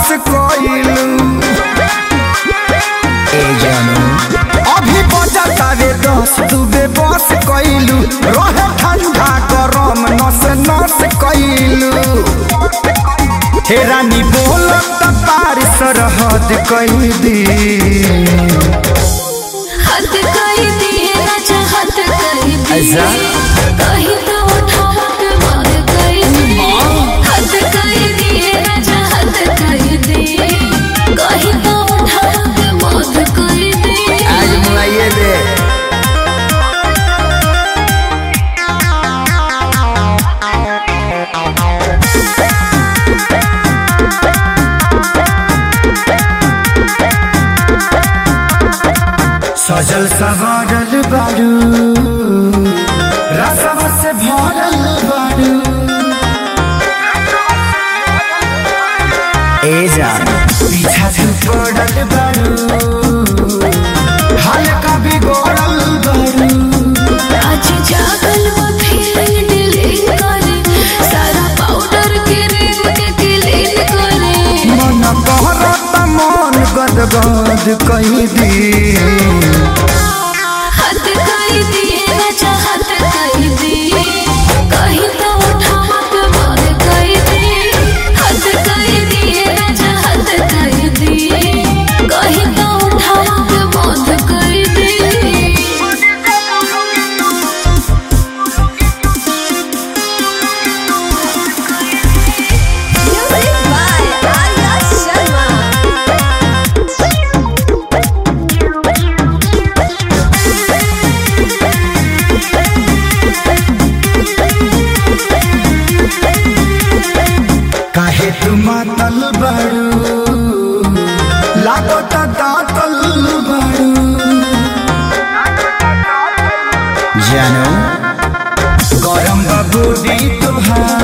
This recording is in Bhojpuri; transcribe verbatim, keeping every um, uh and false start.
बस कोइलू ए जानू अभी बजा तारे दस दुबे बस कोइलू रहे ठंडा गरम नस नस कोइलू हे रानी बोलत पार सरहद कई दी हद कई दी राजा हद कई दी ऐसा कहीं तो उठावा के मार कई दी हद कई दी राजा हद कई दी कहीं तो उठावा के मार कई दी आज मुलाये दे सजल सवारल बारू रसवा से भरल बारू ए जान पीछा से पड़ल बारू हल्का बिगड़ल बारू आज जागल वो फीलिंग डिलीट करे सारा पाउडर के रिंग के क्लीन करे मन कहरत मन गदगद कहीं दी हद कई दी राजा हद कई दी कहीं तो उठावा के मार कई दी हद कई दी राजा हद कई दी कहीं तो उठावा के मार कई दी Music by Arya Sharma काहे तू मातल बारू लागत दातल बारू जानो गरम बबूरी तुहार